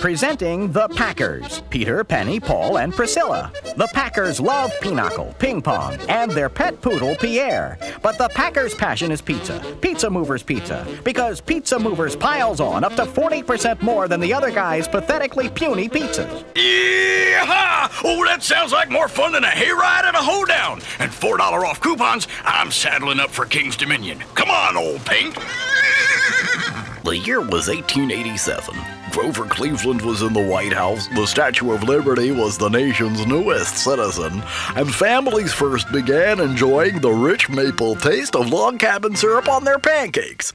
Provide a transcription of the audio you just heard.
Presenting the Packers, Peter, Penny, Paul, and Priscilla. The Packers love pinochle, ping pong, and their pet poodle, Pierre. But the Packers' passion is pizza. Pizza Movers Pizza. Because Pizza Movers piles on up to 40% more than the other guy's pathetically puny pizzas. Yeehaw! Oh, that sounds like more fun than a hayride and a hoedown. And $4 off coupons, I'm saddling up for King's Dominion. Come on, old Pink. The year was 1887. Grover Cleveland was in the White House, the Statue of Liberty was the nation's newest citizen, and families first began enjoying the rich maple taste of log cabin syrup on their pancakes.